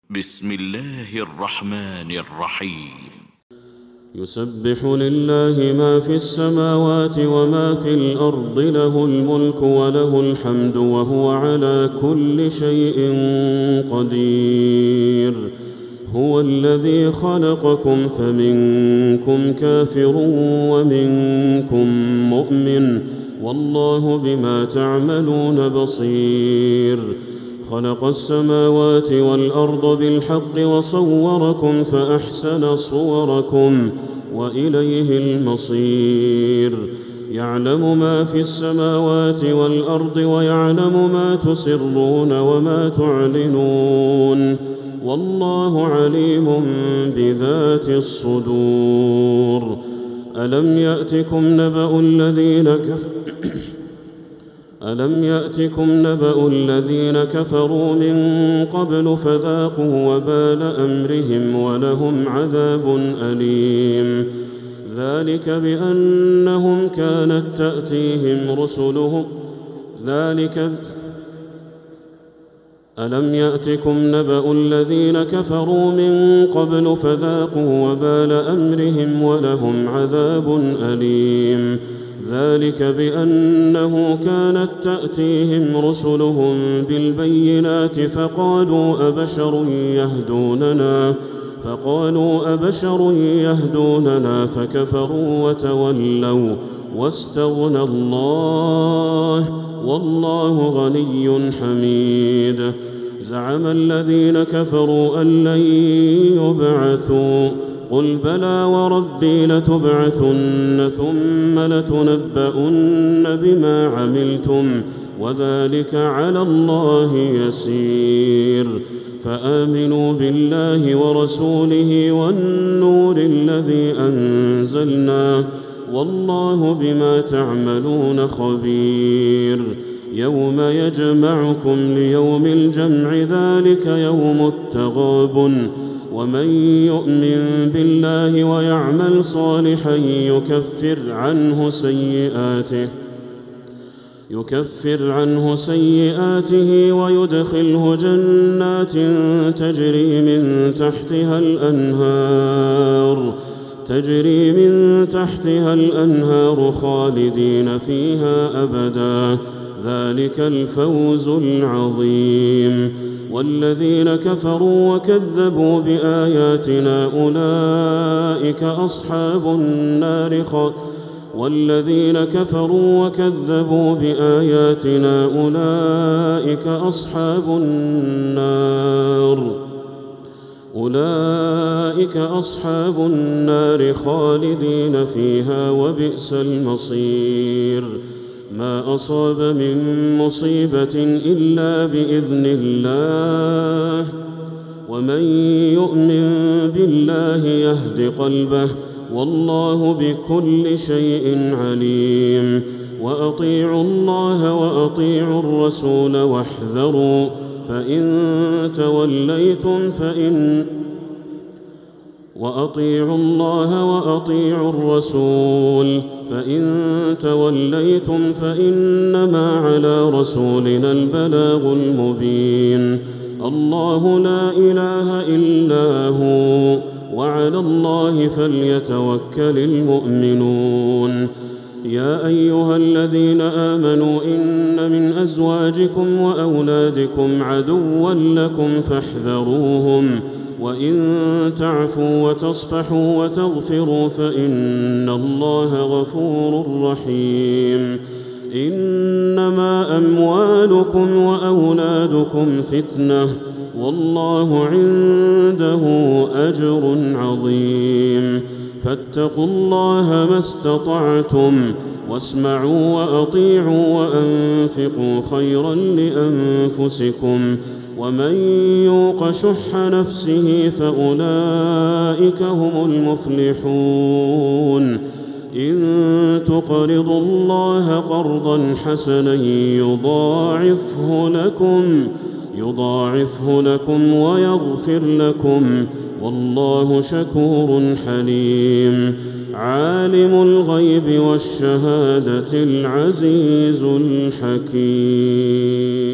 بسم الله الرحمن الرحيم. يسبح لله ما في السماوات وما في الأرض، له الملك وله الحمد وهو على كل شيء قدير. هو الذي خلقكم فمنكم كافر ومنكم مؤمن، والله بما تعملون بصير. خلق السماوات والأرض بالحق وصوركم فأحسن صوركم وإليه المصير. يعلم ما في السماوات والأرض ويعلم ما تسرون وما تعلنون، والله عليم بذات الصدور. ألم يأتكم نبأ الذين كفروا من قبل فذاقوا وبال أمرهم ولهم عذاب أليم. ذلك بأنهم كانت تأتيهم رسلهم ألم يأتكم نبأ الذين كفروا من قبل فذاقوا وبال أمرهم ولهم عذاب أليم. ذلك بأنه كانت تأتيهم رسلهم بالبينات فقالوا أبشر يهدوننا فكفروا وتولوا واستغنى الله، والله غني حميد. زعم الذين كفروا أن لن يبعثوا، قل بلى وربي لتبعثن ثم لتنبؤن بما عملتم وذلك على الله يسير. فآمنوا بالله ورسوله والنور الذي أنزلنا، والله بما تعملون خبير. يوم يجمعكم ليوم الجمع، ذلك يوم التغابن. ومن يؤمن بالله ويعمل صالحا يكفر عنه سيئاته ويدخله جنات تجري من تحتها الأنهار خالدين فيها أبدا، ذلك الفوز العظيم. والذين كفروا وكذبوا بآياتنا أولئك أصحاب النار خالدين فيها وبئس المصير. ما أصاب من مصيبة إلا بإذن الله، ومن يؤمن بالله يهد قلبه، والله بكل شيء عليم. وأطيعوا الله وأطيعوا الرسول واحذروا، فإن توليتم فإنما على رسولنا البلاغ المبين. الله لا إله إلا هو، وعلى الله فليتوكل المؤمنون. يا أيها الذين آمنوا إن من أزواجكم وأولادكم عدوا لكم فاحذروهم، وإن تعفوا وتصفحوا وتغفروا فإن الله غفور رحيم. إنما أموالكم وأولادكم فتنة، والله عنده أجر عظيم. فاتقوا الله ما استطعتم، واسمعوا وأطيعوا وأنفقوا خيرا لأنفسكم، ومن يوق شح نفسه فأولئك هم المفلحون. إن تقرضوا الله قرضا حسنا يضاعفه لكم ويغفر لكم، والله شكور حليم. عالم الغيب والشهادة العزيز الحكيم.